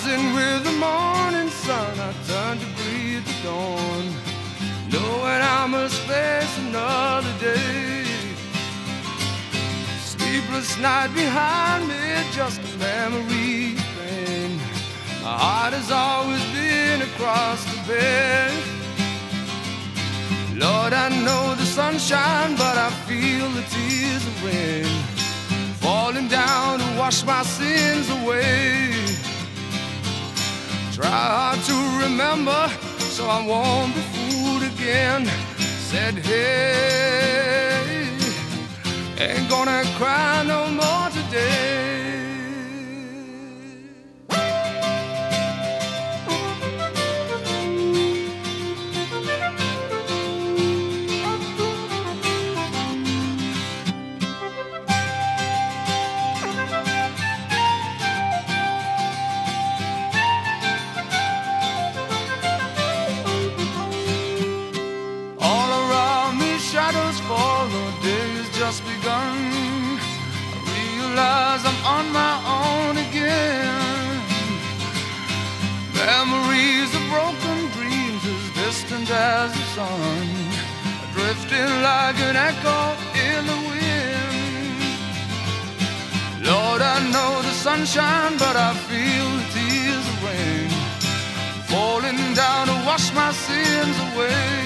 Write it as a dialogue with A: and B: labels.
A: Rising with the morning sun, I turn to breathe the dawn, knowing I must face another day. Sleepless night behind me, just a memory train. My heart has always been across the bed. Lord, I know the sunshine, but I feel the tears of rain falling down to wash my sins away. Try hard to remember, so I won't be fooled again. Said, hey, ain't gonna cry no more today. Shadows fall, the day has just begun. I realize I'm on my own again. Memories of broken dreams as distant as the sun, drifting like an echo in the wind. Lord, I know the sunshine, but I feel the tears of rain falling down to wash my sins away.